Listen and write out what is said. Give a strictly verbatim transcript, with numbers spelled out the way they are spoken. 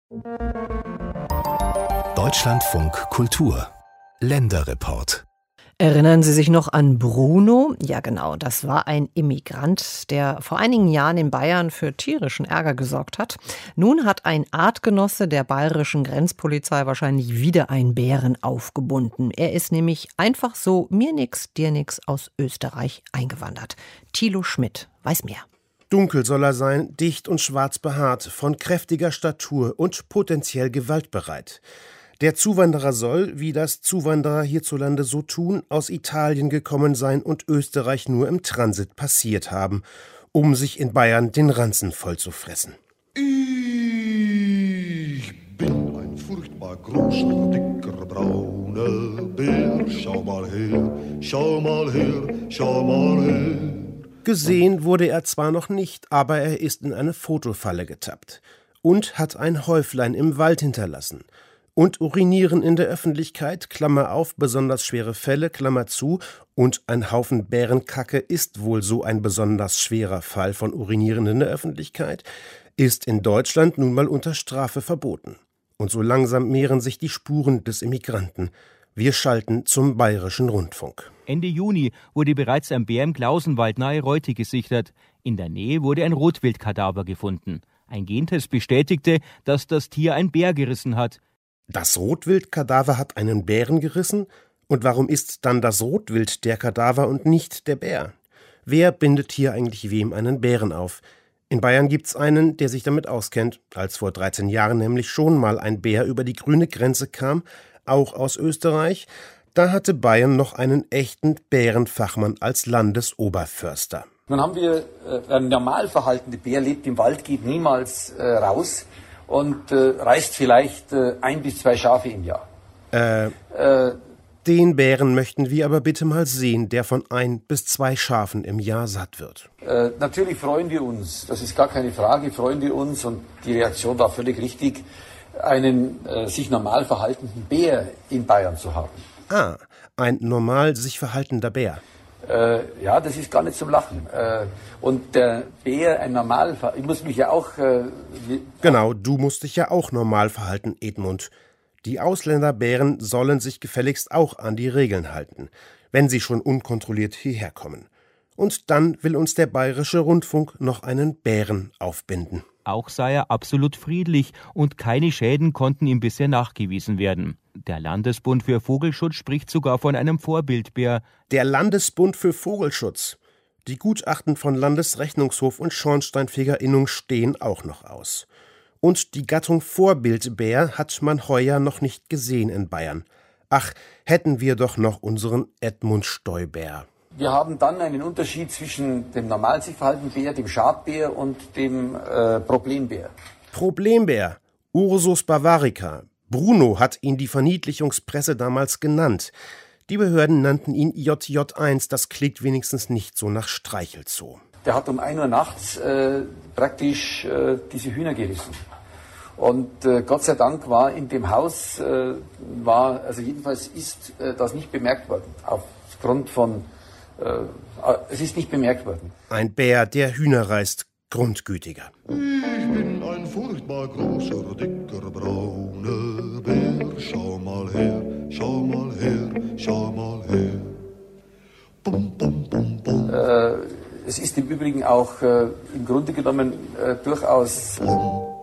Deutschlandfunk Kultur Länderreport. Erinnern Sie sich noch an Bruno? Ja genau, das war ein Immigrant, der vor einigen Jahren in Bayern für tierischen Ärger gesorgt hat. Nun hat ein Artgenosse der bayerischen Grenzpolizei wahrscheinlich wieder einen Bären aufgebunden. Er ist nämlich einfach so mir nix, dir nix aus Österreich eingewandert. Thilo Schmidt weiß mehr. Dunkel soll er sein, dicht und schwarz behaart, von kräftiger Statur und potenziell gewaltbereit. Der Zuwanderer soll, wie das Zuwanderer hierzulande so tun, aus Italien gekommen sein und Österreich nur im Transit passiert haben, um sich in Bayern den Ranzen voll zu fressen. Ich bin ein furchtbar großer, dicker, brauner Bär. Schau mal her, schau mal her, schau mal her. Gesehen wurde er zwar noch nicht, aber er ist in eine Fotofalle getappt und hat ein Häuflein im Wald hinterlassen. Und urinieren in der Öffentlichkeit, Klammer auf, besonders schwere Fälle, Klammer zu, und ein Haufen Bärenkacke ist wohl so ein besonders schwerer Fall von Urinieren in der Öffentlichkeit, ist in Deutschland nun mal unter Strafe verboten. Und so langsam mehren sich die Spuren des Immigranten. Wir schalten zum Bayerischen Rundfunk. Ende Juni wurde bereits ein Bär im Klausenwald nahe Reute gesichtet. In der Nähe wurde ein Rotwildkadaver gefunden. Ein Gentest bestätigte, dass das Tier ein Bär gerissen hat. Das Rotwildkadaver hat einen Bären gerissen? Und warum ist dann das Rotwild der Kadaver und nicht der Bär? Wer bindet hier eigentlich wem einen Bären auf? In Bayern gibt's einen, der sich damit auskennt, als vor dreizehn Jahren nämlich schon mal ein Bär über die grüne Grenze kam, auch aus Österreich. Da hatte Bayern noch einen echten Bärenfachmann als Landesoberförster. Nun haben wir äh, ein normal verhaltender Bär, lebt im Wald, geht niemals äh, raus und äh, reißt vielleicht äh, ein bis zwei Schafe im Jahr. Äh, äh, den Bären möchten wir aber bitte mal sehen, der von ein bis zwei Schafen im Jahr satt wird. Äh, natürlich freuen wir uns, das ist gar keine Frage, freuen wir uns, und die Reaktion war völlig richtig, einen äh, sich normal verhaltenden Bär in Bayern zu haben. Ah, ein normal sich verhaltender Bär. Äh, ja, das ist gar nicht zum Lachen. Äh, und der Bär, ein normal, ich muss mich ja auch... Äh, genau, du musst dich ja auch normal verhalten, Edmund. Die Ausländerbären sollen sich gefälligst auch an die Regeln halten, wenn sie schon unkontrolliert hierher kommen. Und dann will uns der Bayerische Rundfunk noch einen Bären aufbinden. Auch sei er absolut friedlich und keine Schäden konnten ihm bisher nachgewiesen werden. Der Landesbund für Vogelschutz spricht sogar von einem Vorbildbär. Der Landesbund für Vogelschutz. Die Gutachten von Landesrechnungshof und Schornsteinfegerinnung stehen auch noch aus. Und die Gattung Vorbildbär hat man heuer noch nicht gesehen in Bayern. Ach, hätten wir doch noch unseren Edmund Stoiber. Wir haben dann einen Unterschied zwischen dem normal sich verhaltenden Bär, dem Schadbär und dem äh, Problembär. Problembär, Ursus bavarica. Bruno hat ihn die Verniedlichungspresse damals genannt. Die Behörden nannten ihn J J eins, das klingt wenigstens nicht so nach Streichelzoo. Der hat um ein Uhr nachts äh, praktisch äh, diese Hühner gerissen. Und äh, Gott sei Dank war in dem Haus, äh, war, also jedenfalls ist äh, das nicht bemerkt worden, aufgrund von... Es ist nicht bemerkt worden. Ein Bär, der Hühner reißt, grundgütiger. Ich bin ein furchtbar großer, dicker, brauner Bär. Schau mal her, schau mal her, schau mal her. Bum, bum, bum, bum. Äh, es ist im Übrigen auch äh, im Grunde genommen äh, durchaus... Bum.